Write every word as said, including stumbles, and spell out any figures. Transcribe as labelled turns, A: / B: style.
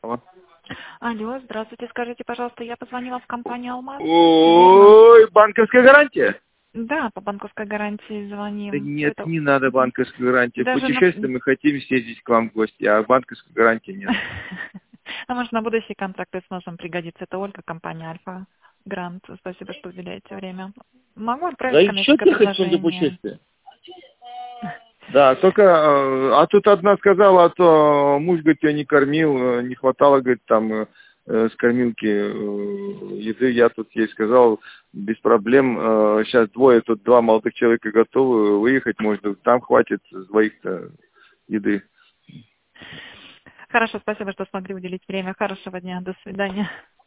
A: Алло.
B: Алло, здравствуйте. Скажите, пожалуйста, я позвонила в компанию «Алмаз».
A: Ой, банковская гарантия?
B: Да, по банковской гарантии
A: Да
B: звоним.
A: нет,
B: Это...
A: не надо банковской гарантии. В
B: Даже на...
A: путешествие мы хотим съездить к вам в гости, а банковской гарантии нет.
B: А может, на будущий контракт сможем пригодиться. Это Ольга, компания «Альфа Грант». Спасибо, что уделяете время. Могу
A: Да
B: отправить
A: еще
B: коммерческое
A: тихо, что ли,
B: предложение?
A: путешествие? Да, только, э, а тут одна сказала, а то муж, говорит, тебя не кормил, э, не хватало, говорит, там э, э, с кормилки э, еды. Я тут ей сказал, без проблем, э, сейчас двое, тут два молодых человека готовы выехать, может, там хватит с двоих-то еды.
B: Хорошо, спасибо, что смогли уделить время. Хорошего дня. До свидания.